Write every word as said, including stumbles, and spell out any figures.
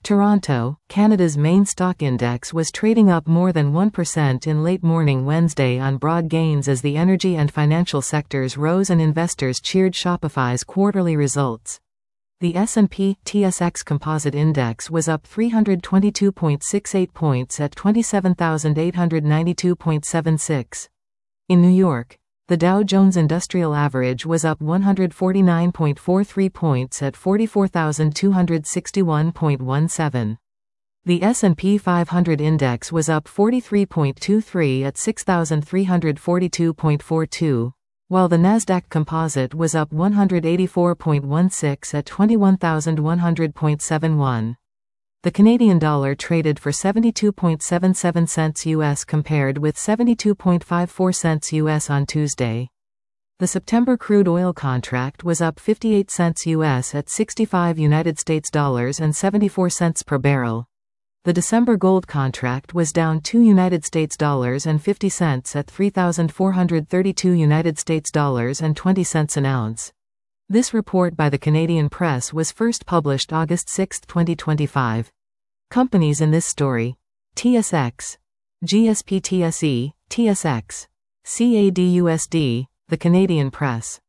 Toronto, Canada's main stock index was trading up more than one percent in late morning Wednesday on broad gains as the energy and financial sectors rose and investors cheered Shopify's quarterly results. The S and P T S X Composite Index was up three hundred twenty-two point six eight points at twenty-seven thousand eight hundred ninety-two point seven six. In New York, the Dow Jones Industrial Average was up one hundred forty-nine point four three points at forty-four thousand two hundred sixty-one point one seven. The S and P five hundred Index was up forty-three point two three at six thousand three hundred forty-two point four two, while the Nasdaq Composite was up one hundred eighty-four point one six at twenty-one thousand one hundred point seven one. The Canadian dollar traded for seventy-two point seven seven cents U S compared with seventy-two point five four cents U S on Tuesday. The September crude oil contract was up fifty-eight cents U S at sixty-five United States dollars and seventy-four cents per barrel. The December gold contract was down two United States dollars and fifty cents at three thousand four hundred thirty-two United States dollars and twenty cents an ounce. This report by the Canadian Press was first published August sixth, twenty twenty-five. Companies in this story: T S X, G S P T S E, T S X, C A D U S D, the Canadian Press.